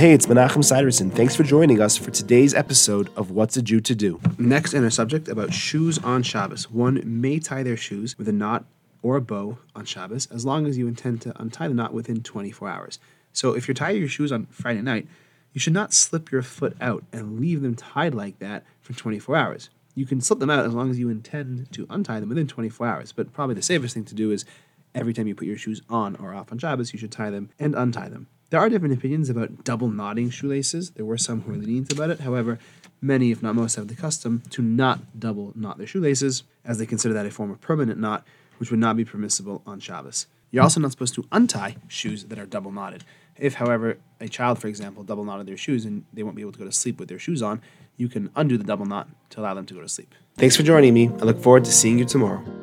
Hey, it's Menachem Siderson. Thanks for joining us for today's episode of What's a Jew to Do. Next in our subject about shoes on Shabbos. One may tie their shoes with a knot or a bow on Shabbos as long as you intend to untie the knot within 24 hours. So if you're tying your shoes on Friday night, you should not slip your foot out and leave them tied like that for 24 hours. You can slip them out as long as you intend to untie them within 24 hours, but probably the safest thing to do is every time you put your shoes on or off on Shabbos, you should tie them and untie them. There are different opinions about double knotting shoelaces. There were some who were lenient about it. However, many, if not most, have the custom to not double knot their shoelaces, as they consider that a form of permanent knot, which would not be permissible on Shabbos. You're also not supposed to untie shoes that are double knotted. If, however, a child, for example, double knotted their shoes and they won't be able to go to sleep with their shoes on, you can undo the double knot to allow them to go to sleep. Thanks for joining me. I look forward to seeing you tomorrow.